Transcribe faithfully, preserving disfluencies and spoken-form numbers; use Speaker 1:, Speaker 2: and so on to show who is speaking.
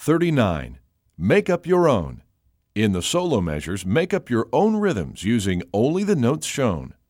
Speaker 1: thirty-nine. Make up your own. In the solo measures, make up your own rhythms using only the notes shown.